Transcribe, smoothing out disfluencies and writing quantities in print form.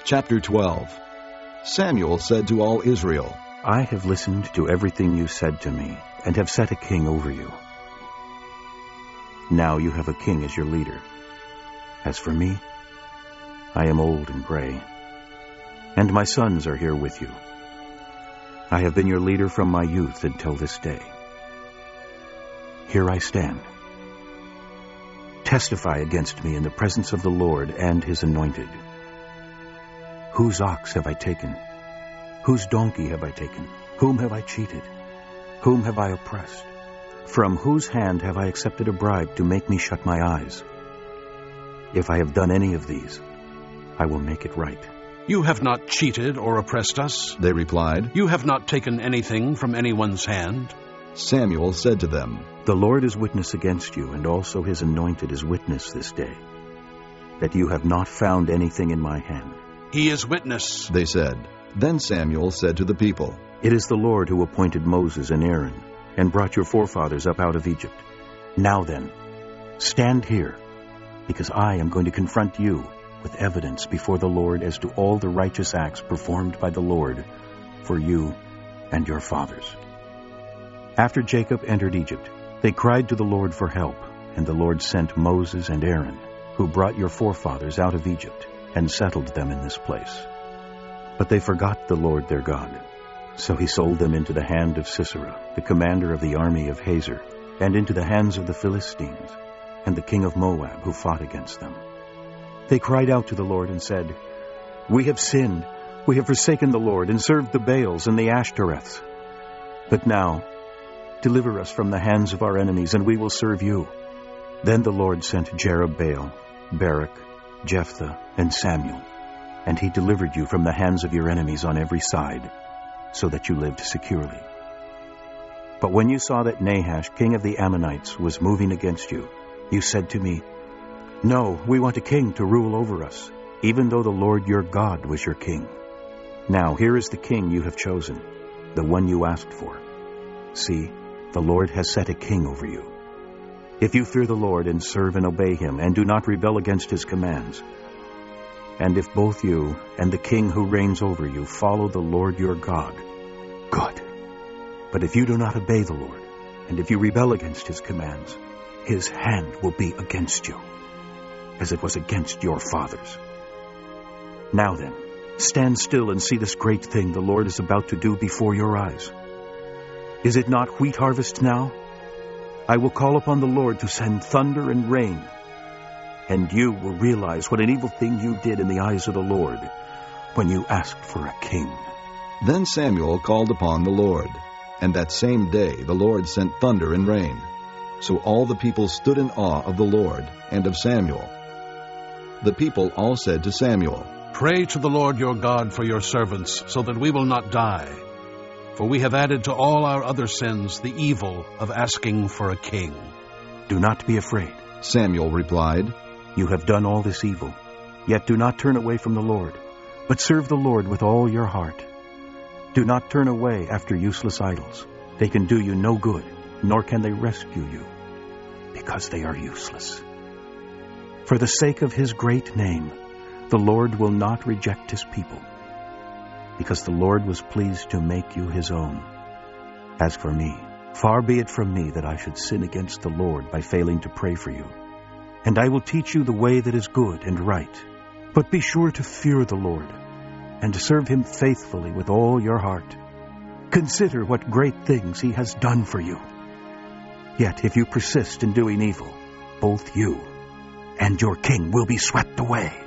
Chapter 12. Samuel said to all Israel, I have listened to everything you said to me, and have set a king over you. Now you have a king as your leader. As for me, I am old and gray, and my sons are here with you. I have been your leader from my youth until this day. Here I stand. Testify against me in the presence of the Lord and his anointed. Whose ox have I taken? Whose donkey have I taken? Whom have I cheated? Whom have I oppressed? From whose hand have I accepted a bribe to make me shut my eyes? If I have done any of these, I will make it right. You have not cheated or oppressed us, they replied. You have not taken anything from anyone's hand. Samuel said to them, The Lord is witness against you, and also his anointed is witness this day, that you have not found anything in my hand. He is witness, they said. Then Samuel said to the people, It is the Lord who appointed Moses and Aaron, and brought your forefathers up out of Egypt. Now then, stand here, because I am going to confront you with evidence before the Lord as to all the righteous acts performed by the Lord for you and your fathers. After Jacob entered Egypt, they cried to the Lord for help, and the Lord sent Moses and Aaron, who brought your forefathers out of Egypt, and settled them in this place. But they forgot the Lord their God. So he sold them into the hand of Sisera, the commander of the army of Hazor, and into the hands of the Philistines, and the king of Moab, who fought against them. They cried out to the Lord and said, We have sinned. We have forsaken the Lord, and served the Baals and the Ashtoreths. But now, deliver us from the hands of our enemies, and we will serve you. Then the Lord sent Jerubbaal, Barak, Jephthah, and Samuel, and he delivered you from the hands of your enemies on every side, so that you lived securely. But when you saw that Nahash, king of the Ammonites, was moving against you, you said to me, No, we want a king to rule over us, even though the Lord your God was your king. Now here is the king you have chosen, the one you asked for. See, the Lord has set a king over you. If you fear the Lord and serve and obey him, and do not rebel against his commands, and if both you and the king who reigns over you follow the Lord your God, good. But if you do not obey the Lord, and if you rebel against his commands, his hand will be against you, as it was against your fathers. Now then, stand still and see this great thing the Lord is about to do before your eyes. Is it not wheat harvest now? I will call upon the Lord to send thunder and rain, and you will realize what an evil thing you did in the eyes of the Lord when you asked for a king. Then Samuel called upon the Lord, and that same day the Lord sent thunder and rain. So all the people stood in awe of the Lord and of Samuel. The people all said to Samuel, Pray to the Lord your God for your servants, so that we will not die. For we have added to all our other sins the evil of asking for a king. Do not be afraid, Samuel replied. You have done all this evil, yet do not turn away from the Lord, but serve the Lord with all your heart. Do not turn away after useless idols. They can do you no good, nor can they rescue you, because they are useless. For the sake of his great name, the Lord will not reject his people, because the Lord was pleased to make you his own. As for me, far be it from me that I should sin against the Lord by failing to pray for you. And I will teach you the way that is good and right. But be sure to fear the Lord, and to serve him faithfully with all your heart. Consider what great things he has done for you. Yet if you persist in doing evil, both you and your king will be swept away.